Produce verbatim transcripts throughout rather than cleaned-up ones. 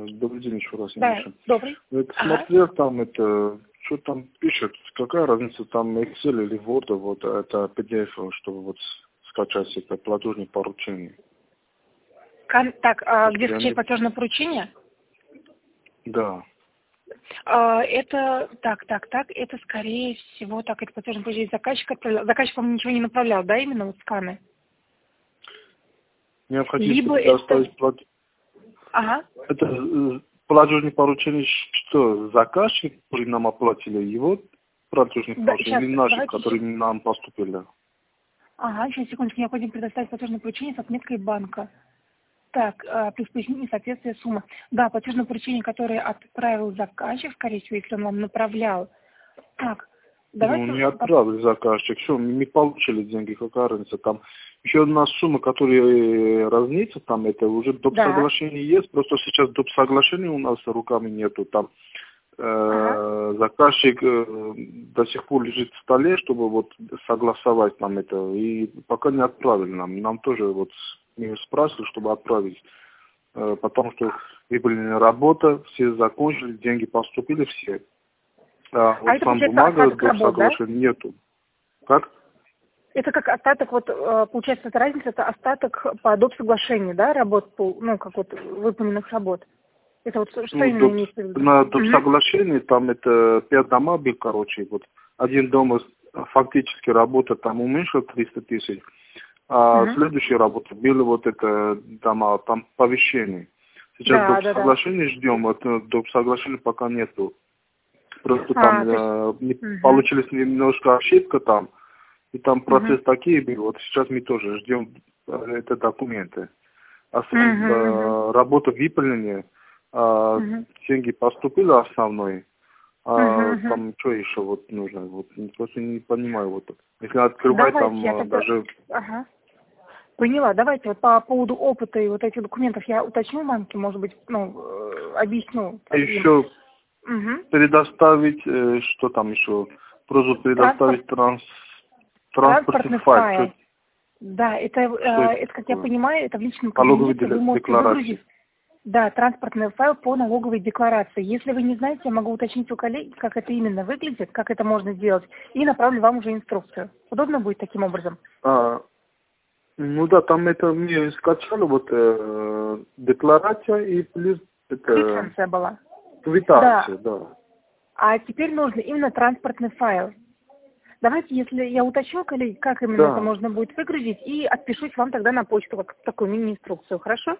Добрый день еще раз, Да, Миша. добрый. Это Ага. смотрел там, это, что там пишет, какая разница там Excel или Word, вот это пи ди эф, чтобы вот скачать это платежное поручение. Кон- Так, а Потому где что я скачать не- платежное поручение? Да. А, это, так, так, так, это скорее всего, так, это платежное поручение заказчик отправлял. Заказчик вам ничего не направлял, да, именно вот сканы? Необходимо Либо предоставить это... плат... Ага. Это э, платежное поручение, что заказчик, который нам оплатили, его платежное Да, поручение сейчас, или наши, давайте которые еще... нам поступили? Ага, сейчас, секундочку, необходимо предоставить платежное поручение с отметкой банка. Так, а, плюс пояснить несоответствие суммы. Да, платежное поручение, которое отправил заказчик, скорее всего, если он вам направлял. Так, Ну, давайте... не поп- отправили заказчик, все, мы получили деньги, какая разница там. Еще одна сумма, которая разнится, там это уже доп. Да, Соглашение есть, просто сейчас доп. Соглашения у нас руками нету, там ага. э, заказчик э, до сих пор лежит в столе, чтобы вот согласовать нам это, и пока не отправили нам, нам тоже вот не спрашивали, чтобы отправить, э, потому что выполнена работа, все закончили, деньги поступили все. А А вот это, сам получается, бумага остаток доп. работ, да? Соглашения нету. Как? Это как остаток, вот, э, получается, эта разница, это остаток по доп. Соглашению, да, работ, по- ну, как вот выполненных работ. Это вот что что Ну, именно доп. имеется в виду? На доп. Мгм. Соглашении там это пять дома был, короче, вот один дом из- фактически работа там уменьшил триста тысяч, а Мгм. следующая работа были вот это дома, там повещение. Сейчас Да, доп. да, да. Соглашение ждем, вот э, доп. Соглашения пока нету. Просто там А, то есть... э, не Мгм. получилась немножко ошибка там, и там Мгм. процесс такие был. Вот сейчас мы тоже ждем э, это документы. А сам Мгм. Мгм. э, работа выполнения, э, Мгм. деньги поступили основной, Мгм. а Мгм. там что еще вот нужно, вот просто не понимаю вот. Если открывать Давайте там я э, тогда... даже Ага. Поняла. Давайте вот по поводу опыта и вот этих документов я уточню мамке, может быть, ну, э, объясню там, им. еще Мгм. предоставить, э, что там еще, просьбу Транспорт, предоставить транс, транспортный транспортный файл, что, файл. Да, это, э, что это это, как я такое? понимаю, это в личном Налоговой кабинете вы де- можете декларации. выгрузить, да, транспортный файл по налоговой декларации. Если вы не знаете, я могу уточнить у коллеги, как это именно выглядит, как это можно сделать, и направлю вам уже инструкцию. Удобно будет таким образом? А, ну да, там это мне скачали вот э, декларация и плюс это Квитанция была. Да, квитанция, да. а теперь нужно именно транспортный файл. Давайте, если я уточню, коллеги, как именно это Да. можно будет выгрузить, и отпишусь вам тогда на почту, как такую мини-инструкцию, хорошо?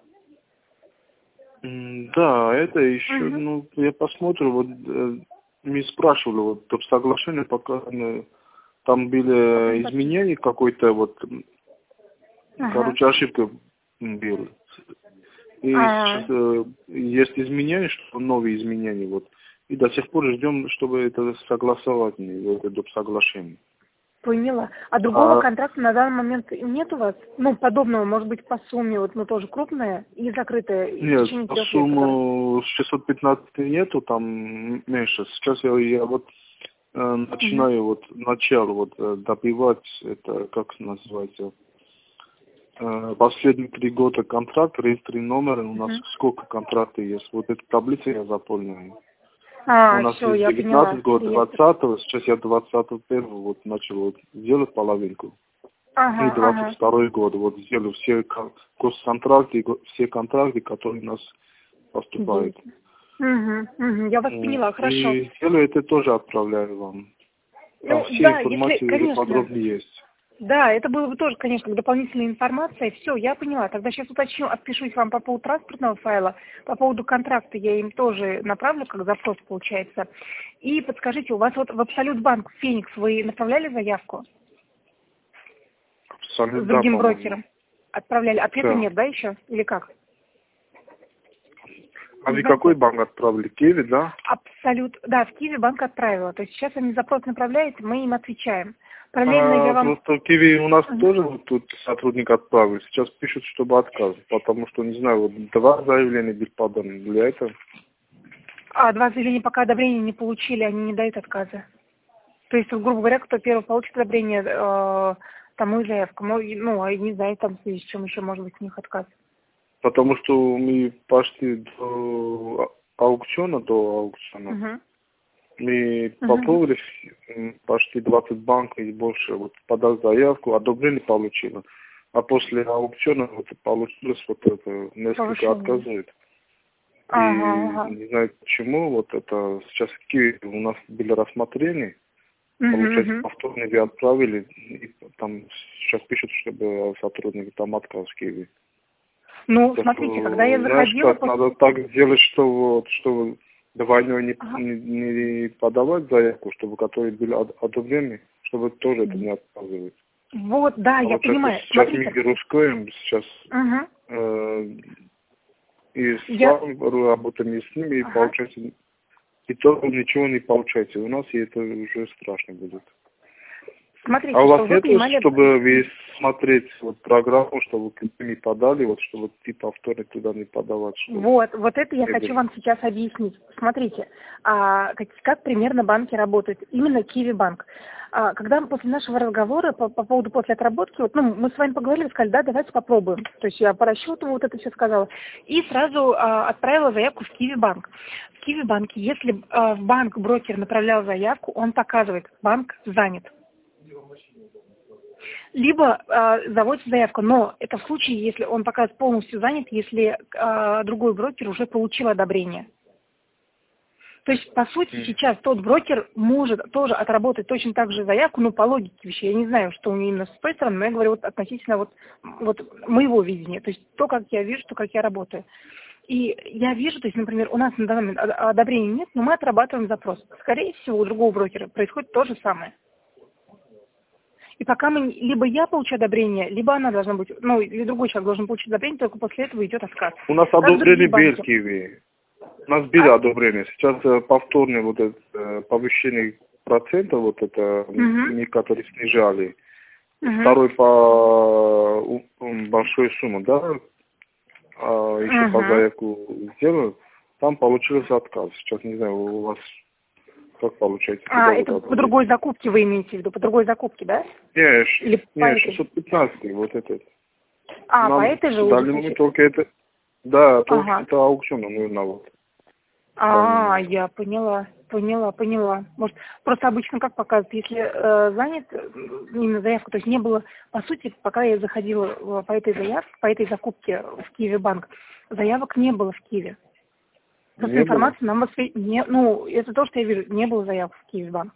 М, Да, это еще, Угу. ну, я посмотрю, вот э, me спрашивали, вот топ соглашение, пока ну, там Пока не были подписано. изменения какой-то, вот, м, Ага. короче, ошибка м, была. И А, сейчас э, есть изменения, что новые изменения, вот. И до сих пор ждем, чтобы это согласовать, мне, вот это доп. Соглашение. поняла. А другого А контракта на данный момент нет у вас? Ну, подобного, может быть, по сумме, вот, ну, тоже крупная и закрытая в нет, течение по трех лет, который... сумму шестьсот пятнадцать нету, там меньше. Сейчас я, я вот э, Угу. начинаю вот начало вот э, добивать, это как называется, э, последние три года контракт, реестровый номер, у нас Угу. сколько контрактов есть, вот эту таблицу я заполняю. У А, нас все, есть я девятнадцать поняла. год, Реестр. двадцатого, сейчас я двадцатого первого вот начал вот делать половинку. И Ага, двадцать ага. второй год, вот сделаю все кон- госконтракты, го- все контракты, которые у нас поступают. Ясно. Угу, угу. Я вас М, поняла, хорошо. И делаю это тоже отправляю вам. Там Ну, все да, если, информации уже конечно, подробнее есть. да, это было бы тоже, конечно, как дополнительная информация. Все, я поняла. Тогда сейчас уточню, отпишусь вам по поводу транспортного файла, по поводу контракта я им тоже направлю, как запрос получается. И подскажите, у вас вот в Абсолют банк Феникс вы направляли заявку с Абсолютно, да, другим по-моему. брокером? Отправляли. Ответа Да. нет, да, еще? Или как? А Не вы какой знаете? банк отправили? Киви, да? Абсолют. Да, в Киеве банк отправила. То есть сейчас они запрос направляют, мы им отвечаем. Параллельно я А, вам... просто Киви у нас Мгм. тоже вот тут сотрудник отправил. Сейчас пишут, чтобы отказ. Потому что, не знаю, вот два заявления были поданы для этого. А, два заявления пока одобрения не получили, они не дают отказа. То есть, грубо говоря, кто первый получит одобрение, э, тому и заявка. Ну, и- ну, а не знаю, там в связи с чем еще может быть у них отказ. Потому что мы почти до аукциона, до аукциона, Угу. мы Угу. попробовали почти двадцать банков и больше, вот подал заявку, одобрение получила. А после аукциона вот получилось вот это, несколько Повышение. отказывает. И Ага, ага. не знаю почему, вот это сейчас в Киеве у нас были рассмотрения, Угу, получается, угу. повторно вы отправили, и там сейчас пишут, чтобы сотрудники там отказ в Киеве. Ну, Так, смотрите, когда я знаешь, заходила... как надо так сделать, что вот, чтобы двойной не, Ага. не, не подавать заявку, чтобы которые были од- одобрены, чтобы тоже это не отказывать. Вот, да, А я вот сейчас, понимаю. сейчас Смотрите. мы рискуем, сейчас Угу. э, и с Я... вами работаем, и с ними, и Ага. получается, и тоже ничего не получается. У нас и это уже страшно будет. Смотрите, А у что вас вы нет, понимали... чтобы вы смотреть вот программу, чтобы к ним не подали, вот чтобы ты повторно туда не подавать? Чтобы... Вот, вот это я Это... хочу вам сейчас объяснить. Смотрите, а, как, как примерно банки работают, именно Киви банк. А, когда после нашего разговора по, по поводу после отработки, вот, ну, мы с вами поговорили, сказали, да, давайте попробуем. То есть я по расчету вот это все сказала. И сразу а, отправила заявку в Киви банк. В Киви банке, если а, в банк брокер направлял заявку, он показывает, банк занят. Либо э, заводится заявка, но это в случае, если он пока полностью занят, если э, другой брокер уже получил одобрение. То есть, по сути, Mm. сейчас тот брокер может тоже отработать точно так же заявку, но по логике вещей. Я не знаю, что у него именно с той стороны, но я говорю вот относительно вот, вот моего видения. То есть то, как я вижу, то, как я работаю. И я вижу, то есть, например, у нас на данный момент одобрения нет, но мы отрабатываем запрос. Скорее всего, у другого брокера происходит то же самое. И пока мы, либо я получу одобрение, либо она должна быть, ну, или другой человек должен получить одобрение, только после этого идет отказ. У нас Как другие одобрение банки. был в Киеве. У нас были А? одобрения. Сейчас э, повторное вот это э, повышение процента, вот это, Угу. мы, которые снижали. Угу. Второй по у- м, большой сумме, да, а еще Угу. по заявку сделаю, там получился отказ. Сейчас не знаю, у вас как получается? А, Куда это вы по другой закупке вы имеете в виду, по другой закупке, да? Не, ш- Или по не, этой? шестьсот пятнадцать, вот этот. А, по Нам этой же в уже данный момент получили? только это, да, только Ага. это аукцион нужно вот. в данный А, момент. я поняла, поняла, поняла. Может, просто обычно как показывают, если э, занят э, именно заявка, то есть не было, по сути, пока я заходила э, по этой заявке, по этой закупке в Киеве банк, заявок не было в Киеве. Просто Не было. информация нам осве... не, ну, это то, что я вижу, не было заявок в Киеве банк.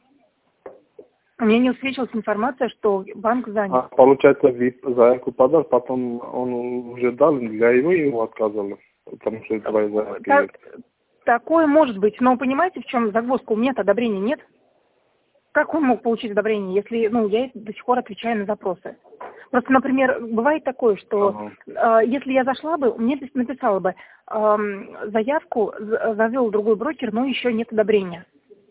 Мне не высвечивалась информация, что банк занят. А получается, вы заявку подал, потом он уже дал, для его его отказали, потому что твоя заявка Так, есть. такое может быть, но понимаете, в чем загвоздка? У меня-то одобрения нет. Как он мог получить одобрение, если, ну, я до сих пор отвечаю на запросы? Просто, например, бывает такое, что Ага. э, если я зашла бы, мне здесь написала бы, э, заявку з- завел другой брокер, но еще нет одобрения.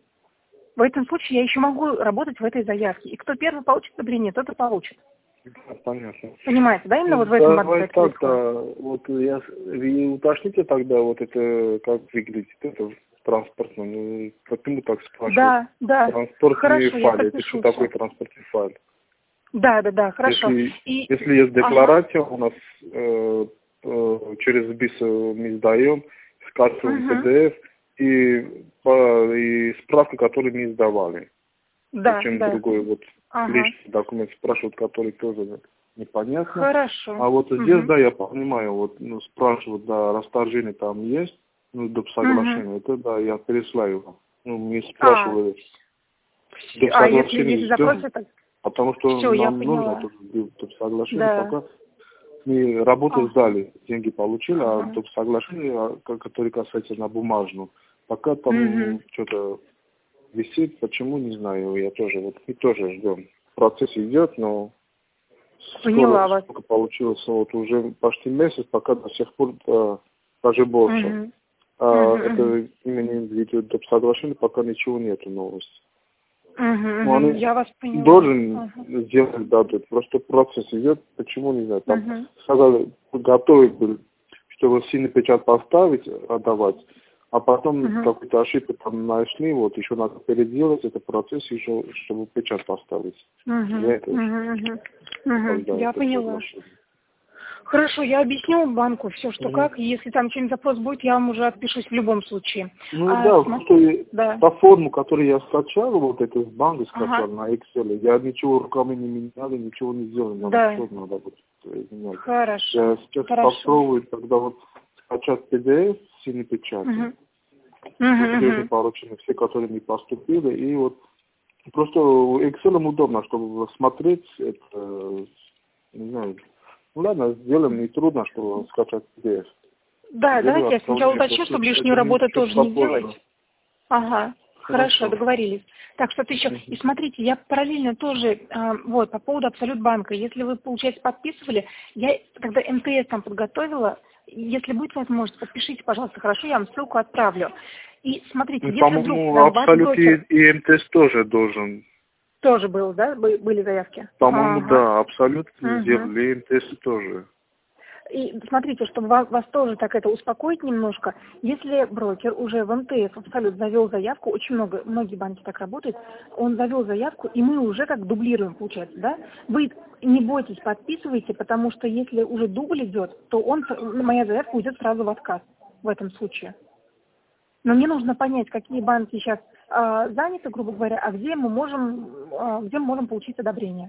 В этом случае я еще могу работать в этой заявке. И кто первый получит одобрение, тот и получит. Да, понятно. Понимаете, да, именно Ну, вот в этом банке давай это так, происходит? да, вот я, вы уточните тогда вот это, как выглядит это транспортно, ну, почему так спрашивают? Да, да. Транспортный Хорошо, я файл, это что пропишу такое все. транспортный файл? Да, да, да, хорошо. Если, И, если есть ага, декларация, у нас э, э, через БИС мы сдаем, скачиваем угу. пи ди эф и, по, и справку, которую мы сдавали. Да, Зачем да. другой вот Ага. личный документ спрашивают, который тоже непонятно. Хорошо. А вот здесь, Угу. да, я понимаю, вот, ну, спрашивают, да, расторжение там есть, ну, доп. Соглашение, Угу. это, да, я пересылаю вам. Ну, мне А, спрашивали, вс- доп. а если Соглашение есть ждем, запросы, так потому что все, я нам нужно поняла. тоже доп. Соглашение, Да. пока мы работу А, сдали, деньги получили, а ага. доп. Соглашение, а, ко- которое касается на бумажную, пока там Угу. что-то висит, почему, не знаю, я тоже, вот мы тоже ждем. Процесс идет, но Поняла скоро, вас. сколько получилось, вот уже почти месяц, пока до сих пор э, даже больше. Угу. А Угу. это именно видео доп. Соглашения, пока ничего нету новости. Угу. Ну, Угу. они Я вас поняла. должен Ага. сделать дадут, просто процесс идет, почему, не знаю, там Угу. сказали, готовить был, чтобы сильный печать поставить, отдавать, а потом Угу. какую-то ошибку там нашли, вот еще надо переделать этот процесс, еще, чтобы печать поставить. Угу. Я это Угу. Угу. когда Я это поняла. соглашение. Хорошо, я объясню банку все, что Мгм. как. И если там что-нибудь запрос будет, я вам уже отпишусь в любом случае. Ну А, да, смотри, что да. та форму, которую я скачал, вот эту из банка скачал Ага. на Excel, я ничего руками не менял, ничего не сделал, нам Да. что надо будет менять. Хорошо. Я сейчас Хорошо. попробую тогда вот скачать пи ди эф с синей печатью, Угу. Угу, серьезные угу. поручения, все, которые не поступили, и вот просто Excel удобно, чтобы смотреть, это, не знаю, ну ладно, сделаем, не трудно, чтобы скачать пи ди эф. Да, Сделаю, давайте я сначала отправлю, уточню, просто чтобы лишнюю это работу чуть тоже не попозже. делать. Ага. Хорошо, Хорошо. договорились. Так, что-то еще. И смотрите, я параллельно тоже, э, вот, по поводу Абсолют-банка, если вы, получается, подписывали, я, когда эм тэ эс там подготовила, если будет возможность, подпишите, пожалуйста, хорошо, я вам ссылку отправлю. И смотрите, Ну, если вдруг по-моему, да, ваш Абсолют и, брокер и эм тэ эс тоже должен. тоже был, да, бы- были заявки? По-моему, Ага. да, Абсолют Угу. сделали, и эм тэ эс тоже. И смотрите, чтобы вас, вас тоже так это успокоить немножко, если брокер уже в эм тэ эс Абсолют завел заявку, очень много, многие банки так работают, он завел заявку, и мы уже как дублируем, получается, да? Вы не бойтесь, подписывайте, потому что если уже дубль идет, то он, моя заявка уйдет сразу в отказ в этом случае. Но мне нужно понять, какие банки сейчас э, заняты, грубо говоря, а где мы можем, э, где мы можем получить одобрение.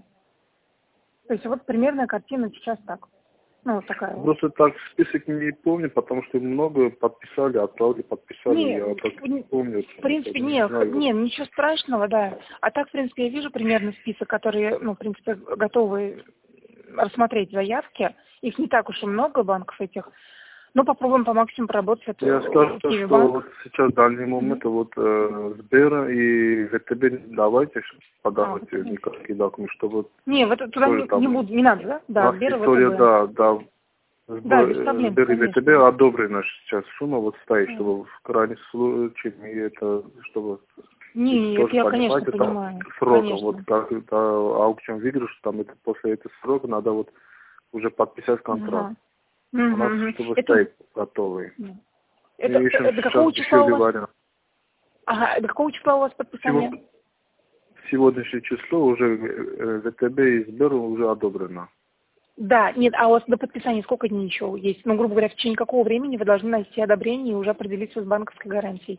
То есть вот примерная картина сейчас так. Ну, вот такая вот. Просто так список не помню, потому что много подписали, отправили, подписали, Не, я так не, не помню. в принципе, Не не, знаю. не, ничего страшного, да. А так, в принципе, я вижу примерно список, которые, ну, в принципе, готовы рассмотреть заявки. Их не так уж и много, банков этих. Но попробуем по максимуму поработать это Я скажу, в Киеве что банк. вот сейчас в данный момент Мгм. вот э, Сбер и вэ тэ бэ давайте А, подавать вэ тэ бэ. никакие документы, чтобы Не, вот туда тоже не, там не буду, не надо, да? Да, наша Сбер и история, вэ тэ бэ. да, да, Да, без Сбер, проблем, Сбер и вэ тэ бэ конечно. одобрена сейчас сумма вот стоит, М. чтобы в крайнем случае и это, чтобы Не, это тоже я, конечно, понимаете, там понимаю. сроком, вот Конечно. как это аукцион выигрыш, там это после этого срока надо вот уже подписать контракт. Ага. У нас Угу, угу. чтобы Это, стоит готовый. И это, еще это до сейчас какого числа у дешевле вас? вариант. Ага, до какого числа у вас Всего- подписание? Сегодняшнее число уже э, вэ тэ бэ и Сбер уже одобрено. Да, нет, а у вас до подписания сколько дней еще есть? Ну, грубо говоря, в течение какого времени вы должны найти одобрение и уже определиться с банковской гарантией?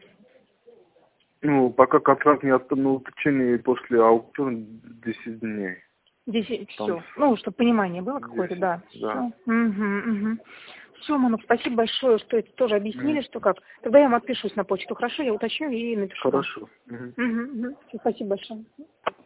Ну, пока контракт не остановлен, в течение после аукциона десять дней. Здесь Там все. Ну, чтобы понимание было какое-то, десять, да. да. Все. Угу, угу. Все, Манук, спасибо большое, что это тоже объяснили, Мгм. что как. Тогда я вам отпишусь на почту, хорошо? Я уточню и напишу вам. Хорошо. Мгм. Угу, угу. Спасибо большое.